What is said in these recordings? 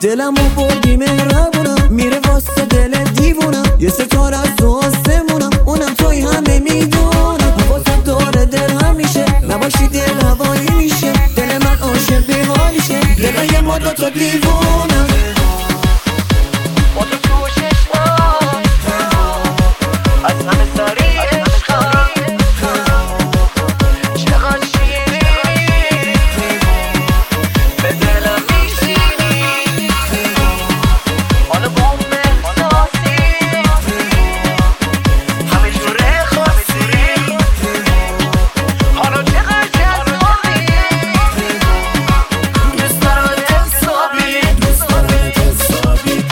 دلمو بردی مهربونم، میره واسه دل دیوونم، یه ستاره از تو آسمونم، اونم توی همه میدونم. حواست داره دل همیشه، نباشی دل هوایی میشه، دل من عاشق بی‌حالیشه، دل یه ما دوتا دیوونم. با تو تو چشمات از همه سری عشقم چقدر شیرینی، به دلم میشینی، حالا با اون احساسی همه جوره خاصی، حالا چقدر جذابی، دوست دارم حسابی، دوست دارم حسابی.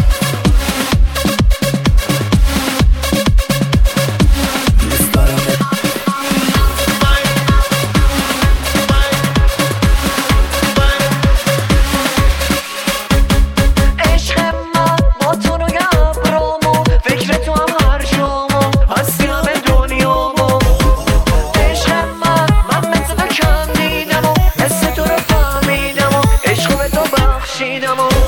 She